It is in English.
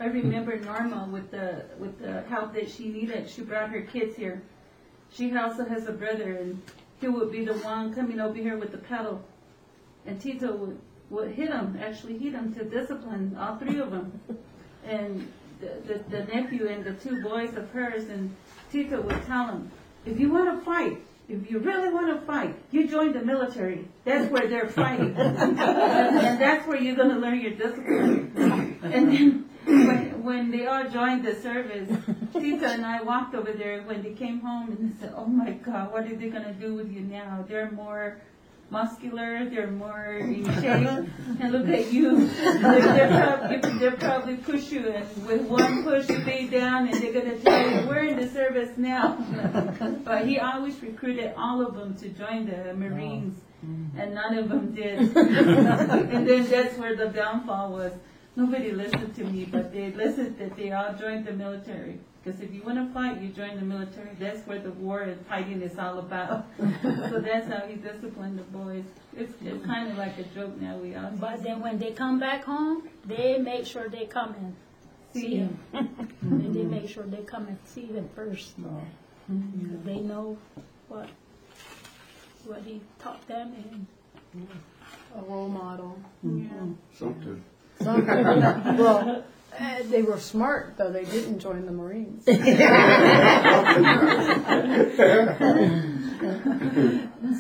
I remember Norma with the help that she needed. She brought her kids here. She also has a brother, and he would be the one coming over here with the pedal. And Tito would hit him, actually hit him to discipline all three of them. And the nephew and the two boys of hers, and Tito would tell him, if you want to fight, if you really want to fight, you join the military. That's where they're fighting. and that's where you're going to learn your discipline. And then when they all joined the service, Tito and I walked over there when they came home, and they said, oh my God, what are they going to do with you now? They're more muscular, they're more in shape, and look at you. They'll probably push you, and with one push you lay down, and they're going to tell you, we're in the service now. But he always recruited all of them to join the Marines, and none of them did. And then that's where the downfall was. Nobody listened to me, but they listened that they all joined the military. Because if you want to fight, you join the military. That's where the war and fighting is all about. So that's how he disciplined the boys. It's kind of like a joke now. But then when they come back home, they make sure they come and see him. And they make sure they come and see him first. They know what he taught them. And a role model. Something. Well, they were smart, though. They didn't join the Marines.